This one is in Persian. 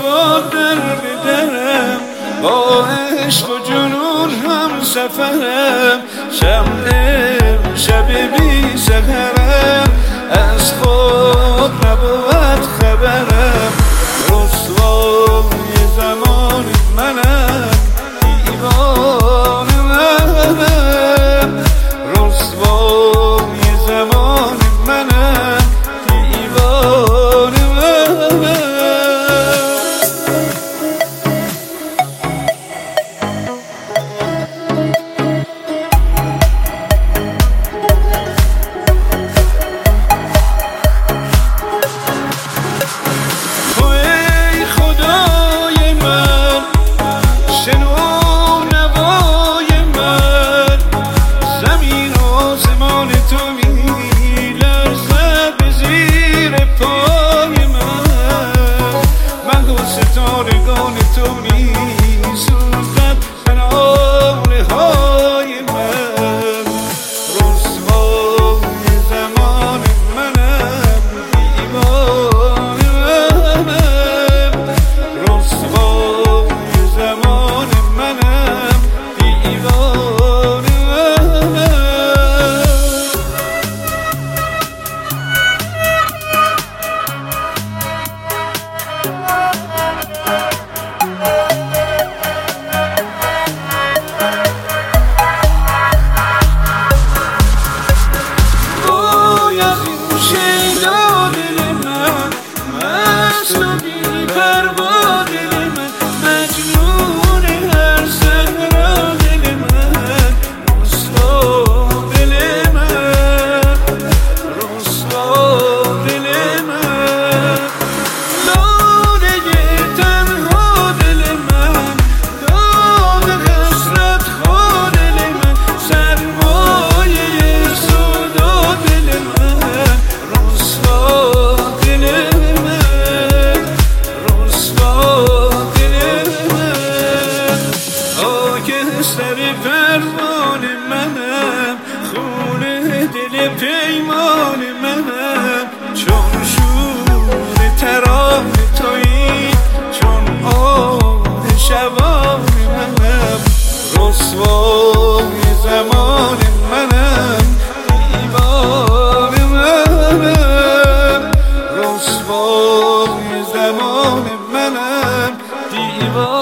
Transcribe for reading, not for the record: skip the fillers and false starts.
با در بدرم، با عشق و جنون هم سفرم. شب بی سحرم، از خود نبود خبرم. رسوای زمان منم، دیوانه منم. رسوای زمان منم، دیوانه منم. ستارگان تو می سوزد تنانه های من. رسوای زمان منم، دیوانه منم. رسوای زمان منم، دیوانه منم. سر پروان منم، خونه دل پیمان منم. چون شور ترانه تویی، چون آه شبان منم. رسوای زمان منم، دیوانه منم. رسوای زمان منم، دیوانه